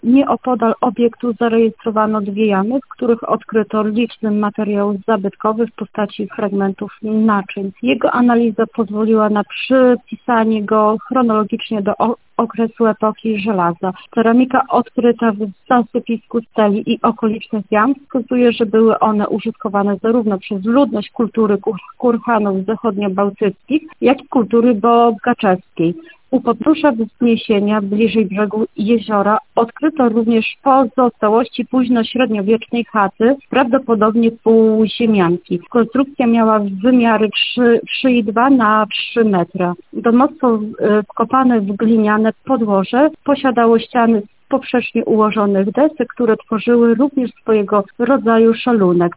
Nieopodal obiektu zarejestrowano 2 jamy, w których odkryto liczny materiał zabytkowy w postaci fragmentów naczyń. Jego analiza pozwoliła na przypisanie go chronologicznie do okresu epoki żelaza. Ceramika odkryta w zasypisku steli i okolicznych jam wskazuje, że były one użytkowane zarówno przez ludność kultury Kurhanów zachodniobałtyckich, jak i kultury bogaczewskiej. U podnóża wzniesienia bliżej brzegu jeziora odkryto również pozostałości późnośredniowiecznej chaty, prawdopodobnie półziemianki. Konstrukcja miała wymiary 3,2 na 3 metra. Domostwo wkopane w gliniane podłoże posiadało ściany poprzecznie ułożonych desek, które tworzyły również swojego rodzaju szalunek.